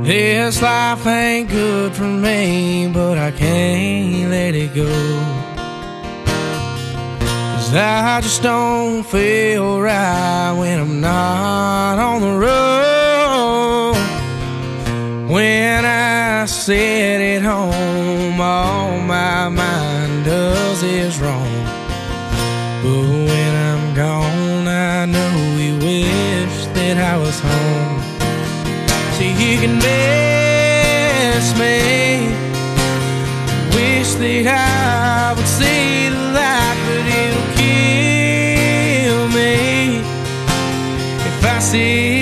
This life ain't good for me, but I can't let it go. 'Cause I just don't feel right when I'm not on the road. When I sit at home, all my mind does is wrong. But when I'm gone, I know you wish that I was home. So you can miss me, wish that I would see the light, but it'll kill me if I see